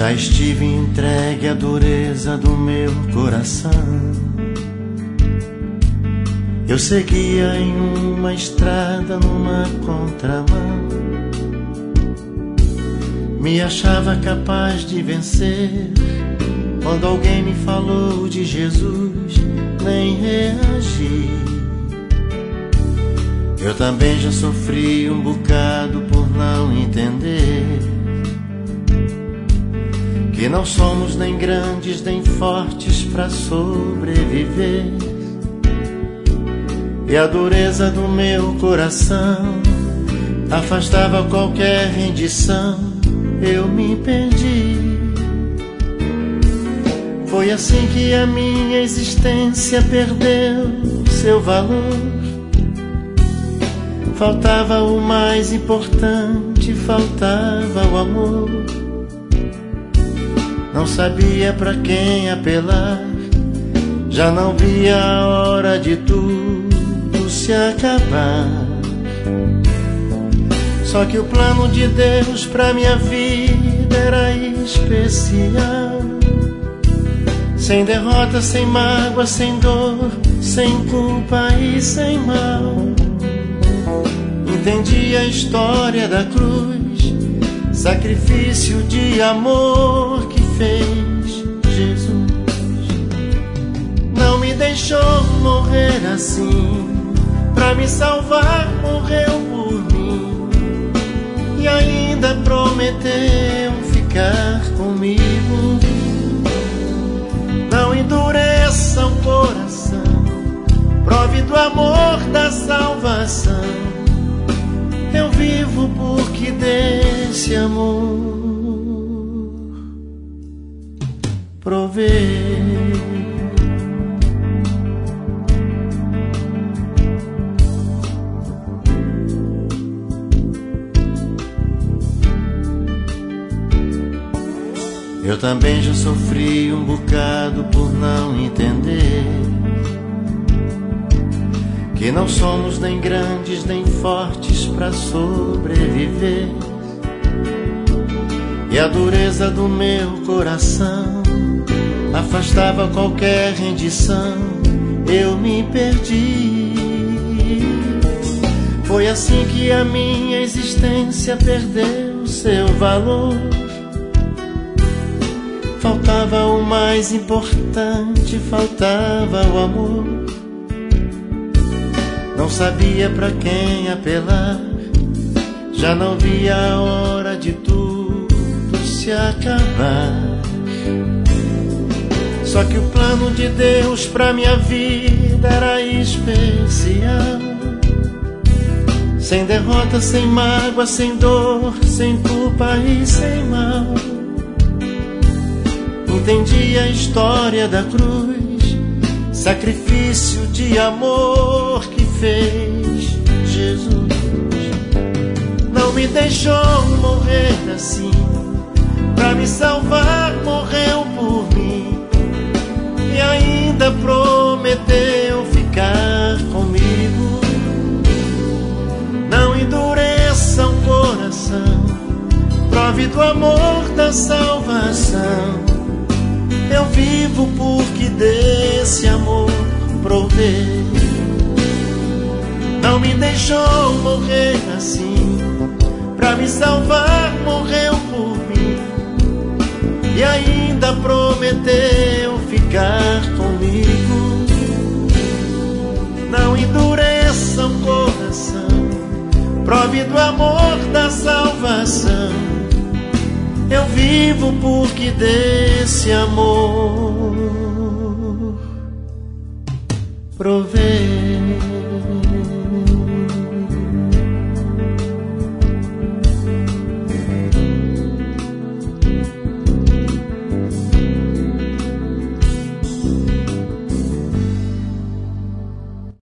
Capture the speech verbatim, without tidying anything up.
Já estive entregue à dureza do meu coração. Eu seguia em uma estrada numa contramão. Me achava capaz de vencer. Quando alguém me falou de Jesus, nem reagi. Eu também já sofri um bocado por não entender que não somos nem grandes nem fortes para sobreviver. E a dureza do meu coração afastava qualquer rendição. Eu me perdi. Foi assim que a minha existência perdeu seu valor. Faltava o mais importante, faltava o amor. Não sabia pra quem apelar, já não via a hora de tudo se acabar. Só que o plano de Deus pra minha vida era especial. Sem derrota, sem mágoa, sem dor, sem culpa e sem mal. Entendi a história da cruz, sacrifício de amor que fez Jesus. Não me deixou morrer assim, pra me salvar morreu por mim. E ainda prometeu ficar comigo. Não endureça o coração, prove do amor da salvação. Eu vivo porque desse amor provei. Eu também já sofri um bocado por não entender que não somos nem grandes nem fortes para sobreviver. E a dureza do meu coração afastava qualquer rendição. Eu me perdi. Foi assim que a minha existência perdeu seu valor. Faltava o mais importante, faltava o amor. Não sabia pra quem apelar, já não via a hora de tudo se acabar. Só que o plano de Deus pra minha vida era especial. Sem derrota, sem mágoa, sem dor, sem culpa e sem mal. Entendi a história da cruz, sacrifício de amor que fez Jesus. Não me deixou morrer assim, pra me salvar morreu por mim. E ainda prometeu ficar comigo. Não endureça o coração, prove do amor da salvação. Eu vivo porque desse amor provei. Não me deixou morrer assim, pra me salvar morreu por mim. E ainda prometeu ficar comigo. Não endureça o coração, prove do amor da salvação. Eu vivo porque desse amor provei.